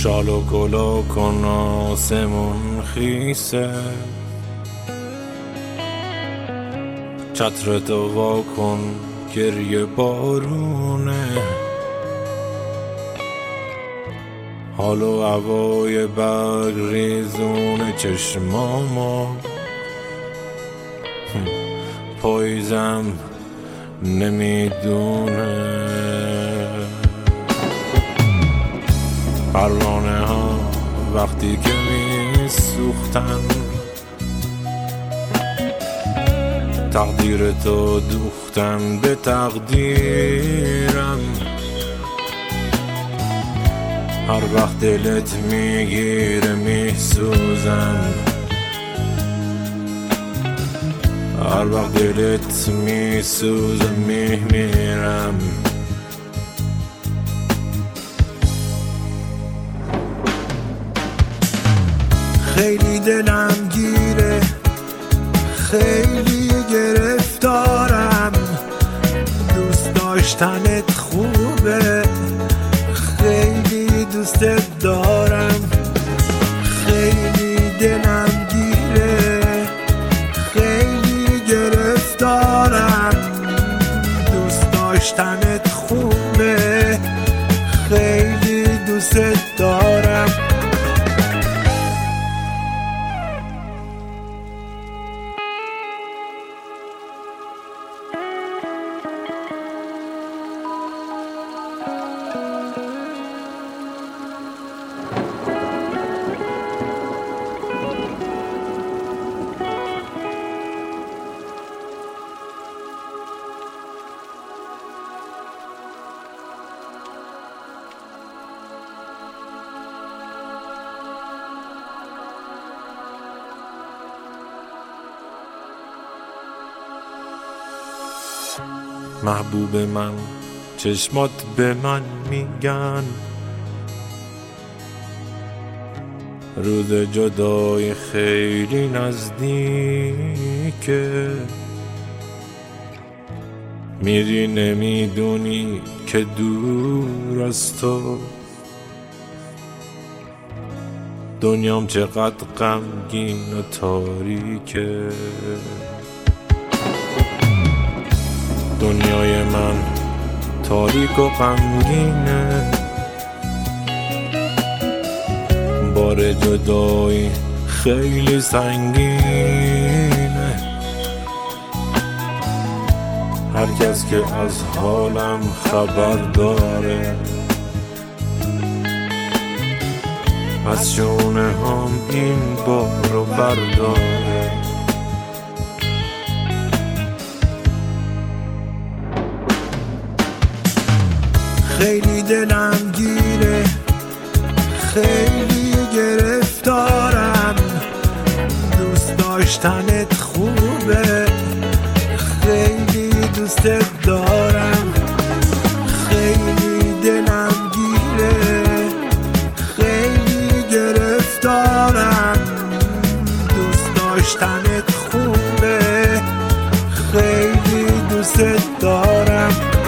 شال و گلا کن آسمون خیسه، چترتو وا کن گریه بارونه، حال و هوای برگ ریزون چشمامو پاییزم نمیدونه. پروانه ها وقتی که میسوختن تقدیرتو دوختن به تقدیرم، هر وقت دلت میگیره میسوزم، هر وقت دلت میسوزه میمیرم. خیلی دلم گیره، خیلی گرفتارم، دوست داشتنت خوبه، خیلی دوستت دارم. خیلی دلم گیره، خیلی گرفتارم، دوست داشتنت خوبه، خیلی دوستت دارم. محبوب من چشمات به من میگن روز جدای خیلی نزدیکه، میری نمیدونی که دور از تو دنیام چقدر غمگین و تاریکه. دنیای من تاریک و غمگینه، بار جدایی خیلی سنگینه، هر کس که از حالم خبر داره از شونه هم این بارو برداره. خیلی دلم گیره، خیلی گرفتارم، دوست داشتنت خوبه، خیلی دوستت دارم. خیلی دلم گیره، خیلی گرفتارم، دوست داشتنت خوبه، خیلی دوستت دارم.